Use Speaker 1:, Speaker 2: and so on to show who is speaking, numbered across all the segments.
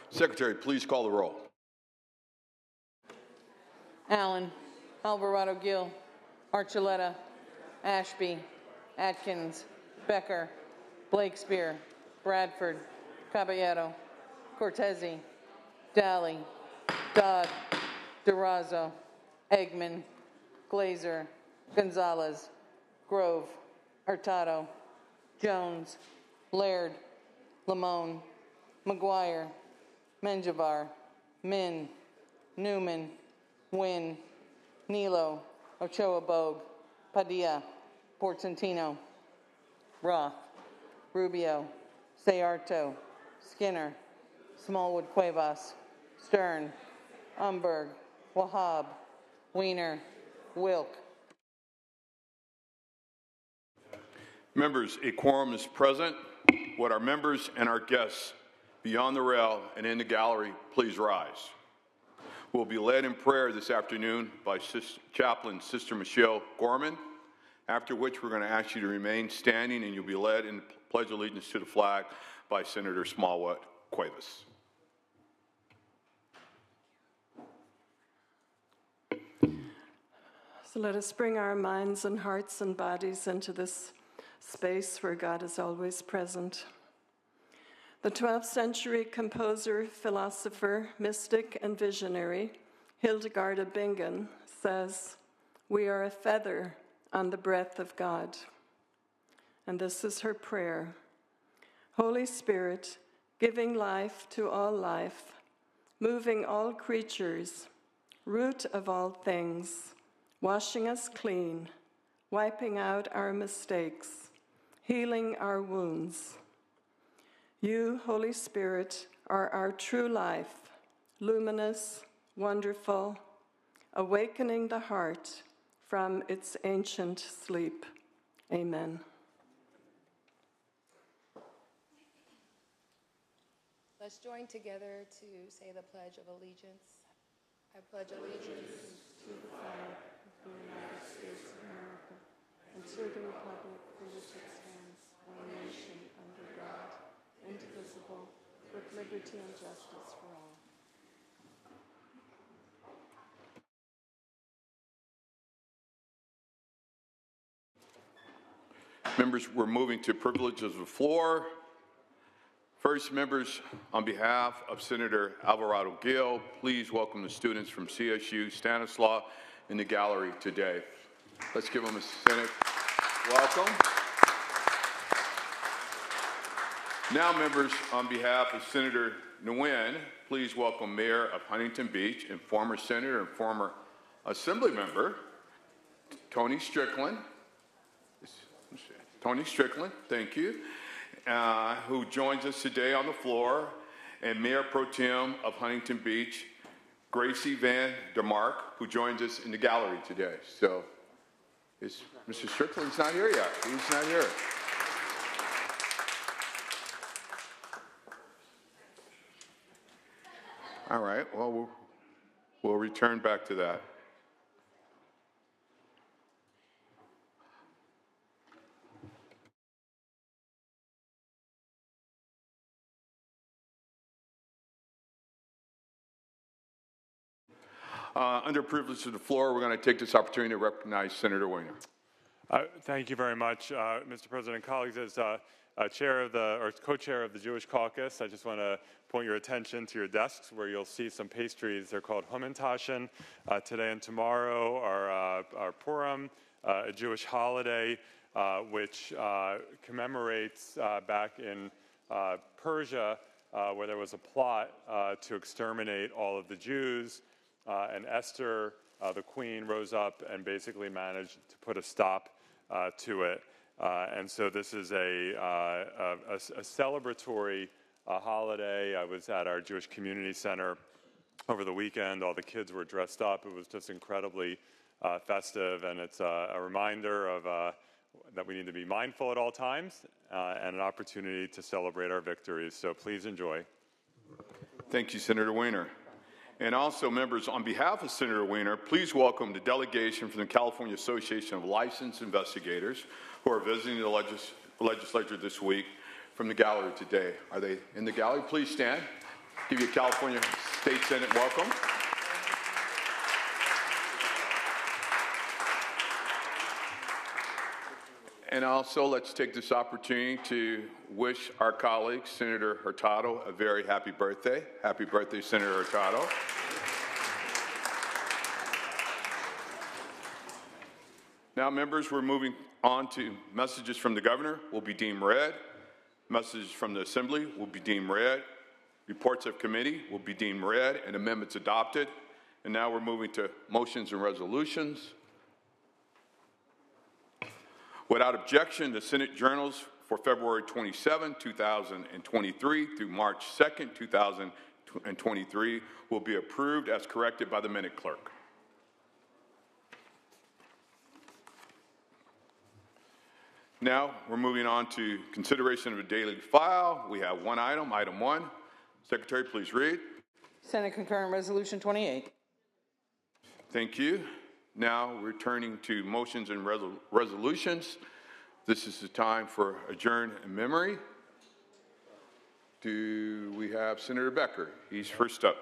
Speaker 1: Secretary, please call the roll.
Speaker 2: Allen, Alvarado Gill, Archuleta, Ashby, Atkins, Becker, Blakespear, Bradford, Caballero, Cortese, Daly, Dodd, Durazo, Eggman, Glazer, Gonzalez, Grove, Hurtado, Jones, Laird, Lamone, McGuire, Menjivar, Min, Newman, Wynn, Nilo, Ochoa Bogue, Padilla, Portantino, Roth, Rubio, Sayarto, Skinner, Smallwood Cuevas, Stern, Umberg, Wahab, Weiner, Wilk.
Speaker 1: Members, a quorum is present. Would our members and our guests beyond the rail and in the gallery please rise? We'll be led in prayer this afternoon by Chaplain Sister Michelle Gorman, after which we're going to ask you to remain standing and you'll be led in the Pledge of Allegiance to the flag by Senator Smallwood Cuevas.
Speaker 3: So let us bring our minds and hearts and bodies into this space where God is always present. The 12th century composer, philosopher, mystic, and visionary, Hildegard of Bingen, says, "We are a feather on the breath of God." And this is her prayer. Holy Spirit, giving life to all life, moving all creatures, root of all things, washing us clean, wiping out our mistakes, healing our wounds. You, Holy Spirit, are our true life, luminous, wonderful, awakening the heart from its ancient sleep. Amen.
Speaker 4: Let's join together to say the Pledge of Allegiance. I pledge allegiance
Speaker 3: To the flag of the United States of America and to the republic for which it stands, one nation under God, indivisible, with liberty and justice for all.
Speaker 1: Members, we're moving to privileges of the floor. First, members, on behalf of Senator Alvarado Gill, please welcome the students from CSU Stanislaus in the gallery today. Let's give them a Senate welcome. Now, members, on behalf of Senator Nguyen, please welcome Mayor of Huntington Beach and former Senator and former Assembly member, Tony Strickland. Tony Strickland, thank you, who joins us today on the floor, and Mayor Pro Tem of Huntington Beach, Gracie Van Der Mark, who joins us in the gallery today. So, Mr. Strickland's not here yet. He's not here. All right, well, we'll return back to that. Under privilege of the floor, we're going to take this opportunity to recognize Senator Weiner.
Speaker 5: Thank you very much, Mr. President. Colleagues, as chair of or co-chair of the Jewish Caucus, I just want to point your attention to your desks where you'll see some pastries. They're called Hamantaschen. Today and tomorrow are Purim, a Jewish holiday which commemorates back in Persia where there was a plot to exterminate all of the Jews. And Esther, the queen, rose up and basically managed to put a stop to it. And so this is a celebratory holiday. I was at our Jewish Community Center over the weekend. All the kids were dressed up. It was just incredibly festive, and it's a reminder of that we need to be mindful at all times and an opportunity to celebrate our victories. So please enjoy.
Speaker 1: Thank you, Senator Weiner. And also, members, on behalf of Senator Weiner, please welcome the delegation from the California Association of Licensed Investigators who are visiting the legislature this week from the gallery today. Are they in the gallery? Please stand. Give you a California State Senate welcome. And also, let's take this opportunity to wish our colleague, Senator Hurtado, a very happy birthday. Happy birthday, Senator Hurtado. Now, members, we're moving on to messages from the governor will be deemed read. Messages from the Assembly will be deemed read. Reports of committee will be deemed read and amendments adopted. And now we're moving to motions and resolutions. Without objection, the Senate journals for February 27, 2023 through March 2, 2023 will be approved as corrected by the minute clerk. Now, we're moving on to consideration of a daily file. We have one item, item 1. Secretary, please read.
Speaker 2: Senate Concurrent Resolution 28.
Speaker 1: Thank you. Now, returning to motions and resolutions. This is the time for adjourn in memory. Do we have Senator Becker? He's first up.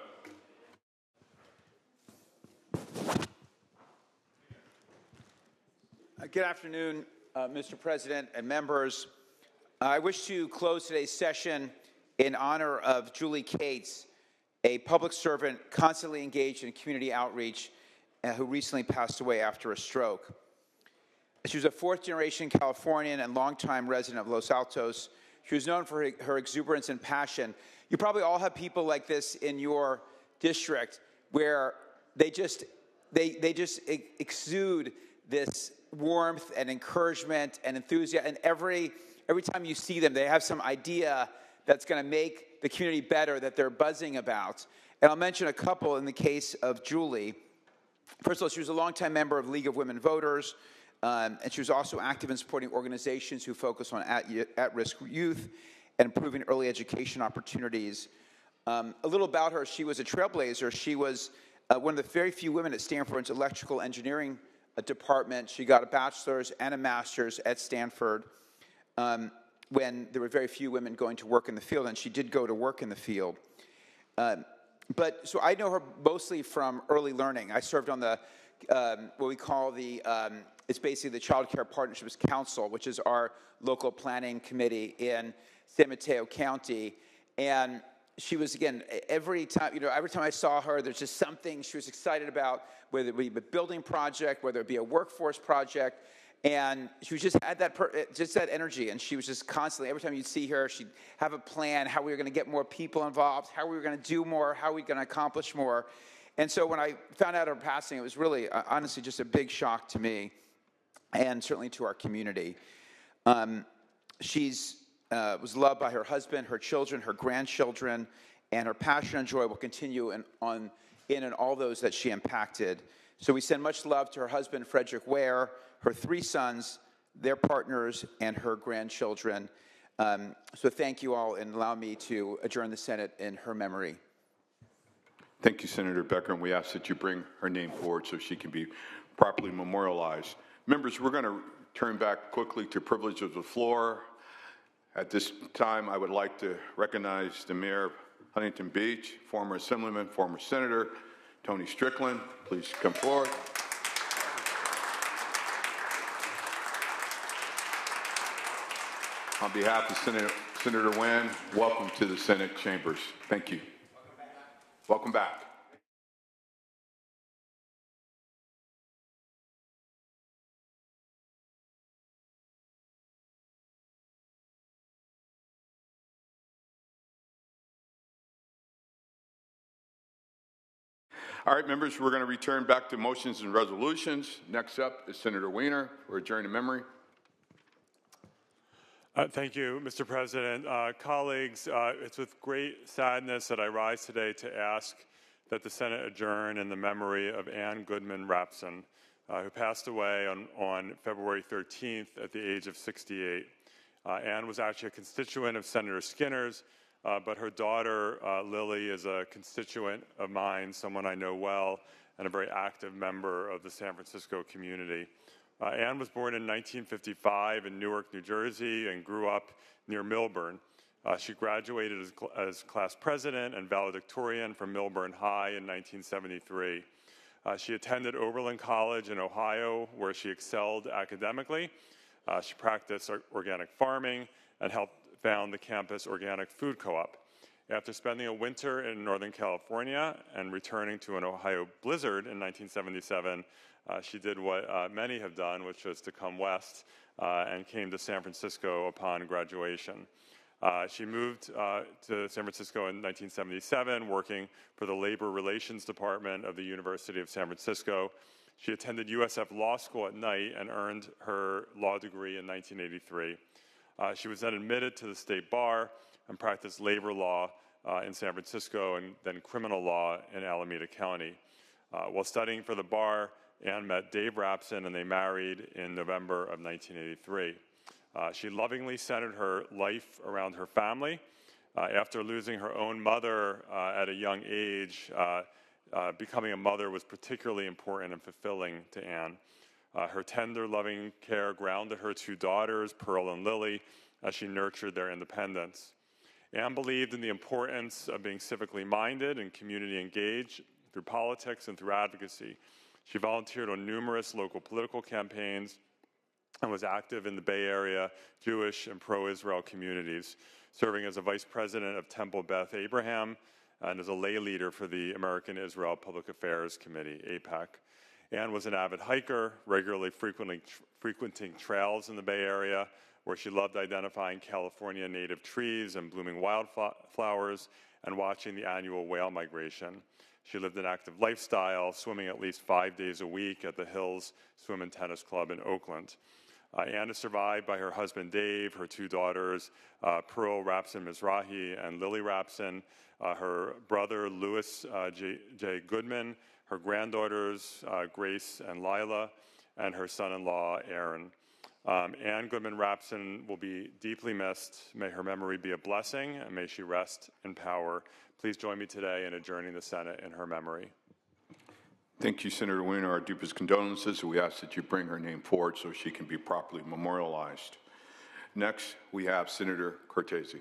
Speaker 6: Good afternoon, Mr. President and members. I wish to close today's session in honor of Julie Cates, a public servant constantly engaged in community outreach who recently passed away after a stroke. She was a fourth-generation Californian and longtime resident of Los Altos. She was known for her exuberance and passion. You probably all have people like this in your district where they just exude this warmth and encouragement and enthusiasm. And every time you see them, they have some idea that's going to make the community better that they're buzzing about. And I'll mention a couple in the case of Julie. First of all, she was a longtime member of League of Women Voters, and she was also active in supporting organizations who focus on at-risk youth and improving early education opportunities. A little about her, she was a trailblazer. She was one of the very few women at Stanford's electrical engineering department. She got a bachelor's and a master's at Stanford when there were very few women going to work in the field, and she did go to work in the field. So I know her mostly from early learning. I served on the, what we call the, it's basically the Child Care Partnerships Council, which is our local planning committee in San Mateo County. And she was, again, every time I saw her, there's just something she was excited about, whether it be a building project, whether it be a workforce project. And she was just had that energy, and she was just constantly, every time you'd see her, she'd have a plan, how we were going to get more people involved, how we were going to do more, how we were going to accomplish more. And so when I found out her passing, it was really, honestly, just a big shock to me, and certainly to our community. She's was loved by her husband, her children, her grandchildren, and her passion and joy will continue in all those that she impacted. So we send much love to her husband, Frederick Ware, her 3 sons, their partners, and her grandchildren. So thank you all, and allow me to adjourn the Senate in her memory.
Speaker 1: Thank you, Senator Becker, and we ask that you bring her name forward so she can be properly memorialized. Members, we're going to turn back quickly to privilege of the floor. At this time, I would like to recognize the Mayor of Huntington Beach, former Assemblyman, former Senator, Tony Strickland. Please come forward. On behalf of Senator Nguyen, welcome to the Senate chambers. Thank you. Welcome back. All right, members, we're going to return back to motions and resolutions. Next up is Senator Wiener for adjourn in memory.
Speaker 5: Thank you, Mr. President. Colleagues, it's with great sadness that I rise today to ask that the Senate adjourn in the memory of Ann Goodman Rapson, who passed away on February 13th at the age of 68. Ann was actually a constituent of Senator Skinner's, but her daughter, Lily, is a constituent of mine, someone I know well, and a very active member of the San Francisco community. Ann was born in 1955 in Newark, New Jersey, and grew up near Millburn. She graduated as class president and valedictorian from Milburn High in 1973. She attended Oberlin College in Ohio, where she excelled academically. She practiced organic farming and helped found the campus Organic Food Co-op. After spending a winter in Northern California and returning to an Ohio blizzard in 1977, she did what many have done, which was to come west and came to San Francisco upon graduation. She moved to San Francisco in 1977, working for the Labor Relations Department of the University of San Francisco. She attended USF Law School at night and earned her law degree in 1983. She was then admitted to the state bar and practiced labor law in San Francisco and then criminal law in Alameda County. While studying for the bar, Ann met Dave Rapson and they married in November of 1983. She lovingly centered her life around her family. After losing her own mother at a young age, becoming a mother was particularly important and fulfilling to Ann. Her tender, loving care grounded her two daughters, Pearl and Lily, as she nurtured their independence. Ann believed in the importance of being civically minded and community engaged through politics and through advocacy. She volunteered on numerous local political campaigns and was active in the Bay Area Jewish and pro-Israel communities, serving as a vice president of Temple Beth Abraham and as a lay leader for the American Israel Public Affairs Committee, AIPAC. Ann was an avid hiker, regularly frequenting trails in the Bay Area, where she loved identifying California native trees and blooming wildflowers and watching the annual whale migration. She lived an active lifestyle, swimming at least 5 days a week at the Hills Swim and Tennis Club in Oakland. Ann is survived by her husband Dave, her two daughters, Pearl Rapson Mizrahi and Lily Rapson, her brother Louis J. Goodman, her granddaughters Grace and Lila, and her son-in-law Aaron. Ann Goodman Rapson will be deeply missed. May her memory be a blessing, and may she rest in power. Please join me today in adjourning the Senate in her memory.
Speaker 1: Thank you, Senator Weiner. Our deepest condolences. We ask that you bring her name forward so she can be properly memorialized. Next, we have Senator Cortese.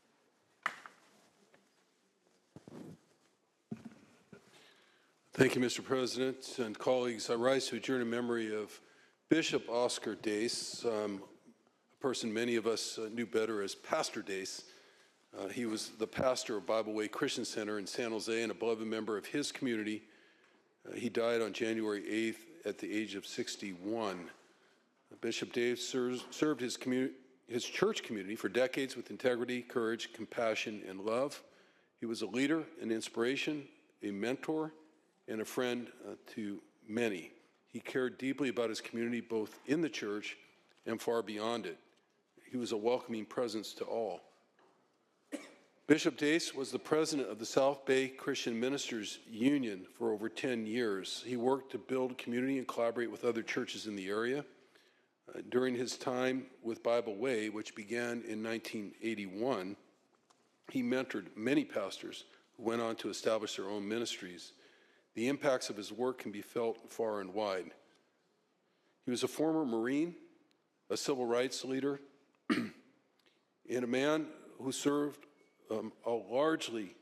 Speaker 7: Thank you, Mr. President and colleagues. I rise to adjourn in memory of Bishop Oscar Dace, a person many of us knew better as Pastor Dace. He was the pastor of Bible Way Christian Center in San Jose and a beloved member of his community. He died on January 8th at the age of 61. Bishop Dace served his church community for decades with integrity, courage, compassion, and love. He was a leader, an inspiration, a mentor, and a friend to many. He cared deeply about his community, both in the church and far beyond it. He was a welcoming presence to all. Bishop Dace was the president of the South Bay Christian Ministers Union for over 10 years. He worked to build community and collaborate with other churches in the area. During his time with Bible Way, which began in 1981, he mentored many pastors who went on to establish their own ministries. The impacts of his work can be felt far and wide. He was a former Marine, a civil rights leader, and a man who served a largely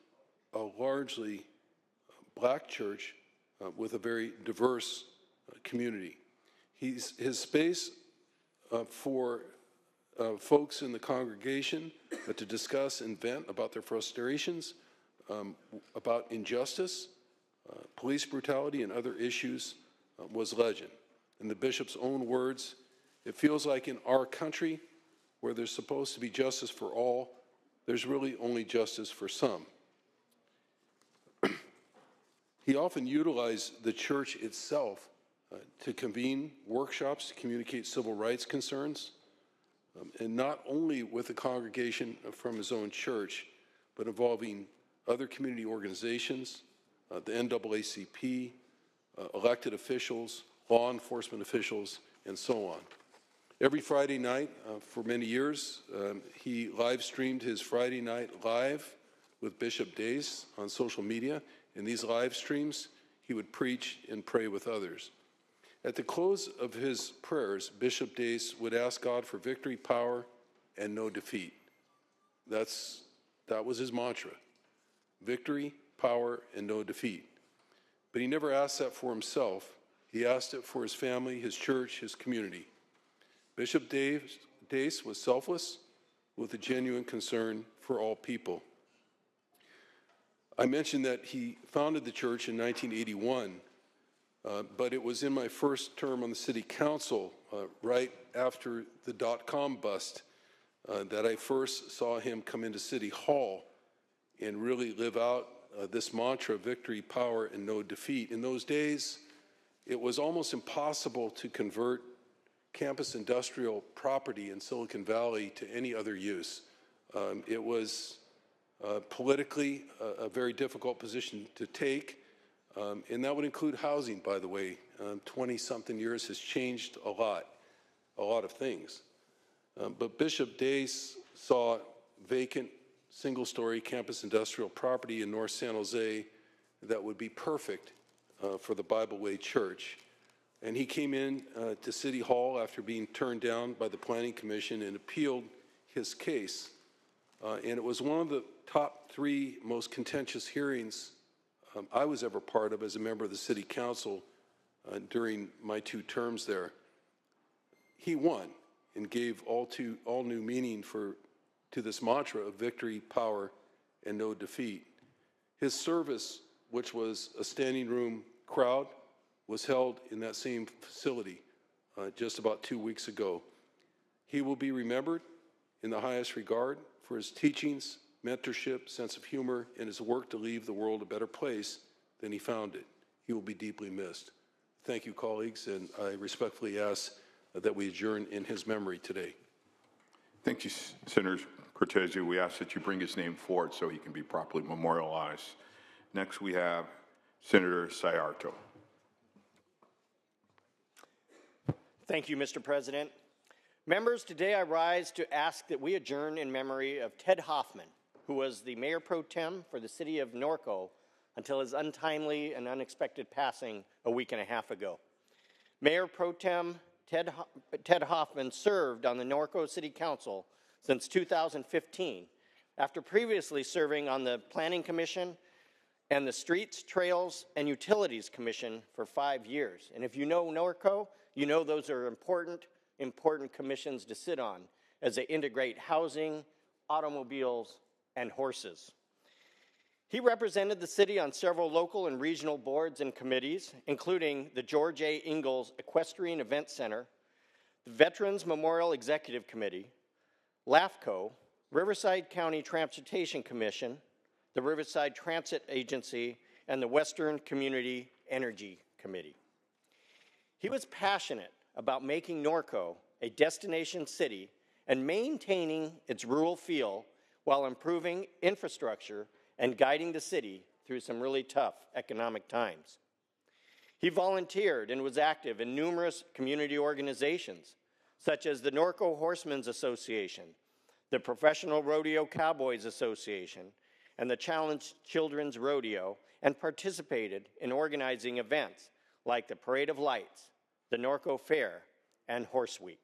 Speaker 7: black church with a very diverse community. His space for folks in the congregation to discuss and vent about their frustrations, about injustice, police brutality, and other issues was legend. In the bishop's own words, it feels like in our country, where there's supposed to be justice for all, there's really only justice for some. He often utilized the church itself to convene workshops to communicate civil rights concerns, and not only with the congregation from his own church, but involving other community organizations, the NAACP, elected officials, law enforcement officials, and so on. Every Friday night for many years, he live streamed his Friday Night Live with Bishop Dace on social media. In these live streams, he would preach and pray with others. At the close of his prayers, Bishop Dace would ask God for victory, power, and no defeat. that was his mantra: victory, power, and no defeat. But he never asked that for himself. He asked it for his family, his church, his community. Bishop Dace was selfless with a genuine concern for all people. I mentioned that he founded the church in 1981, but it was in my first term on the city council, right after the dot-com bust, that I first saw him come into City Hall and really live out this mantra: victory, power, and no defeat. In those days, it was almost impossible to convert campus industrial property in Silicon Valley to any other use. It was politically a very difficult position to take, and that would include housing, by the way. 20-something years has changed a lot of things. But Bishop Dace saw vacant single-story campus industrial property in North San Jose that would be perfect for the Bible Way Church. And he came in to City Hall after being turned down by the Planning Commission and appealed his case. And it was one of the top 3 most contentious hearings I was ever part of as a member of the City Council during my 2 terms there. He won and gave all new meaning to this mantra of victory, power, and no defeat. His service, which was a standing room crowd, was held in that same facility just about 2 weeks ago. He will be remembered in the highest regard for his teachings, mentorship, sense of humor, and his work to leave the world a better place than he found it. He will be deeply missed. Thank you, colleagues, and I respectfully ask that we adjourn in his memory today.
Speaker 1: Thank you, Senator Cortese. We ask that you bring his name forward so he can be properly memorialized. Next, we have Senator Sayarto.
Speaker 8: Thank you, Mr. President. Members, today I rise to ask that we adjourn in memory of Ted Hoffman, who was the Mayor Pro Tem for the city of Norco until his untimely and unexpected passing a week and a half ago. Mayor Pro Tem Ted Hoffman served on the Norco City Council since 2015, after previously serving on the Planning Commission and the Streets, Trails, and Utilities Commission for 5 years. And if you know Norco, you know those are important commissions to sit on as they integrate housing, automobiles, and horses. He represented the city on several local and regional boards and committees, including the George A. Ingalls Equestrian Event Center, the Veterans Memorial Executive Committee, LAFCO, Riverside County Transportation Commission, the Riverside Transit Agency, and the Western Community Energy Committee. He was passionate about making Norco a destination city and maintaining its rural feel while improving infrastructure and guiding the city through some really tough economic times. He volunteered and was active in numerous community organizations, such as the Norco Horsemen's Association, the Professional Rodeo Cowboys Association, and the Challenge Children's Rodeo, and participated in organizing events like the Parade of Lights, the Norco Fair, and Horse Week.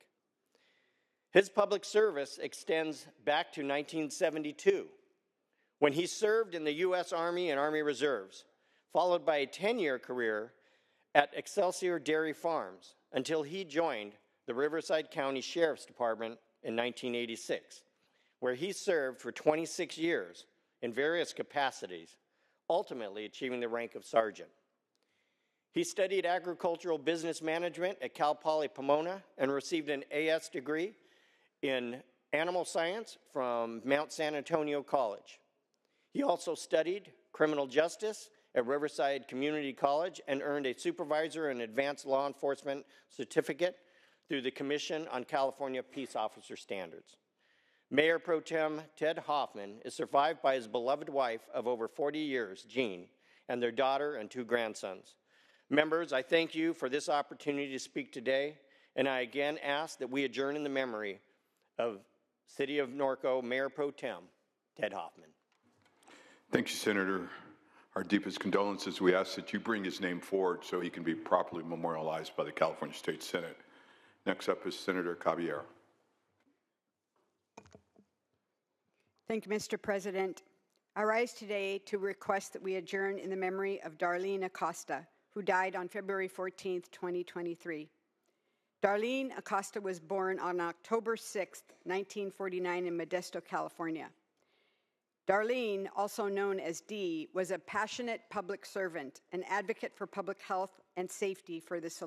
Speaker 8: His public service extends back to 1972, when he served in the U.S. Army and Army Reserves, followed by a 10-year career at Excelsior Dairy Farms until he joined the Riverside County Sheriff's Department in 1986, where he served for 26 years in various capacities, ultimately achieving the rank of sergeant. He studied agricultural business management at Cal Poly Pomona and received an AS degree in animal science from Mount San Antonio College. He also studied criminal justice at Riverside Community College and earned a supervisor in advanced law enforcement certificate through the Commission on California Peace Officer Standards. Mayor Pro Tem Ted Hoffman is survived by his beloved wife of over 40 years, Jean, and their daughter and 2 grandsons. Members, I thank you for this opportunity to speak today, and I again ask that we adjourn in the memory of City of Norco Mayor Pro Tem Ted Hoffman.
Speaker 1: Thank you, Senator. Our deepest condolences. We ask that you bring his name forward so he can be properly memorialized by the California State Senate. Next up is Senator Caballero.
Speaker 9: Thank you, Mr. President. I rise today to request that we adjourn in the memory of Darlene Acosta, who died on February 14, 2023. Darlene Acosta was born on October 6, 1949 in Modesto, California. Darlene, also known as Dee, was a passionate public servant, an advocate for public health and safety for the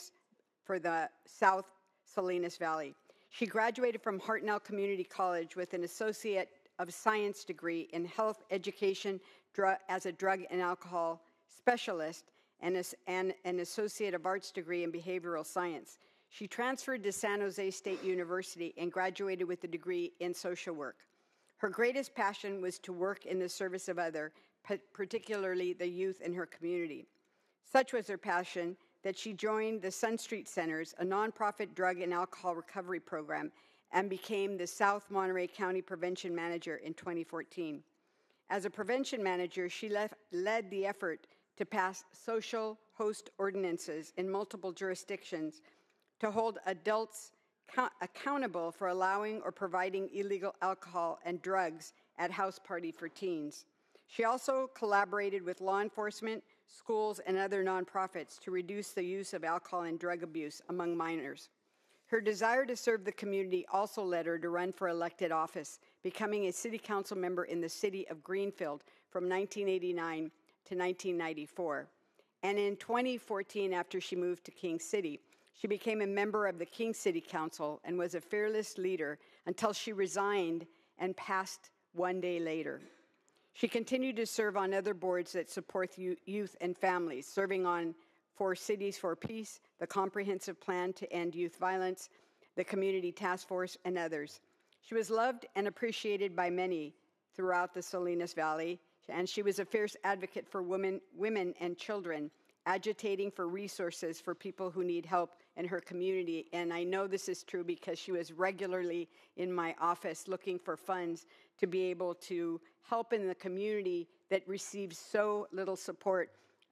Speaker 9: South Salinas Valley. She graduated from Hartnell Community College with an Associate of Science degree in health education as a drug and alcohol specialist and an Associate of Arts degree in behavioral science. She transferred to San Jose State University and graduated with a degree in social work. Her greatest passion was to work in the service of others, particularly the youth in her community. Such was her passion that she joined the Sun Street Centers, a nonprofit drug and alcohol recovery program, and became the South Monterey County Prevention Manager in 2014. As a prevention manager, she led the effort to pass social host ordinances in multiple jurisdictions to hold adults accountable for allowing or providing illegal alcohol and drugs at house party for teens. She also collaborated with law enforcement, schools, and other nonprofits to reduce the use of alcohol and drug abuse among minors. Her desire to serve the community also led her to run for elected office, becoming a city council member in the city of Greenfield from 1989 to 1994. And in 2014, after she moved to King City, she became a member of the King City Council and was a fearless leader until she resigned and passed one day later. She continued to serve on other boards that support youth and families, serving on for Cities for Peace, the Comprehensive Plan to End Youth Violence, the Community Task Force, and others. She was loved and appreciated by many throughout the Salinas Valley, and she was a fierce advocate for women and children, agitating for resources for people who need help in her community. And I know this is true because she was regularly in my office looking for funds to be able to help in the community that receives so little support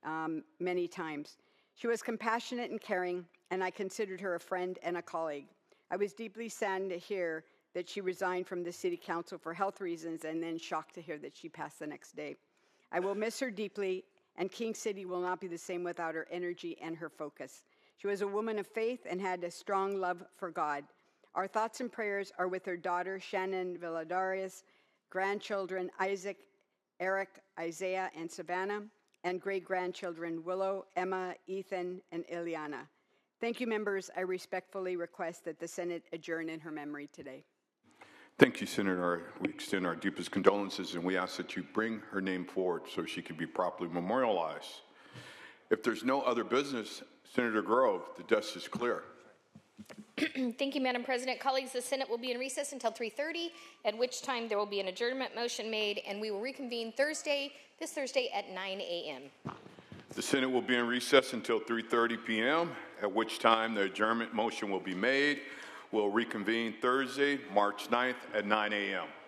Speaker 9: many times. She was compassionate and caring, and I considered her a friend and a colleague. I was deeply saddened to hear that she resigned from the city council for health reasons, and then shocked to hear that she passed the next day. I will miss her deeply, and King City will not be the same without her energy and her focus. She was a woman of faith and had a strong love for God. Our thoughts and prayers are with her daughter, Shannon Villadarius, grandchildren, Isaac, Eric, Isaiah, and Savannah, and great-grandchildren, Willow, Emma, Ethan, and Ileana. Thank you, members. I respectfully request that the Senate adjourn in her memory today.
Speaker 1: Thank you, Senator. We extend our deepest condolences, and we ask that you bring her name forward so she can be properly memorialized. If there's no other business, Senator Grove, the desk is clear.
Speaker 10: Thank you, Madam President. Colleagues, the Senate will be in recess until 3:30, at which time there will be an adjournment motion made, and we will reconvene this Thursday at 9 a.m.
Speaker 1: The Senate will be in recess until 3:30 p.m., at which time the adjournment motion will be made. We'll reconvene Thursday, March 9th at 9 a.m.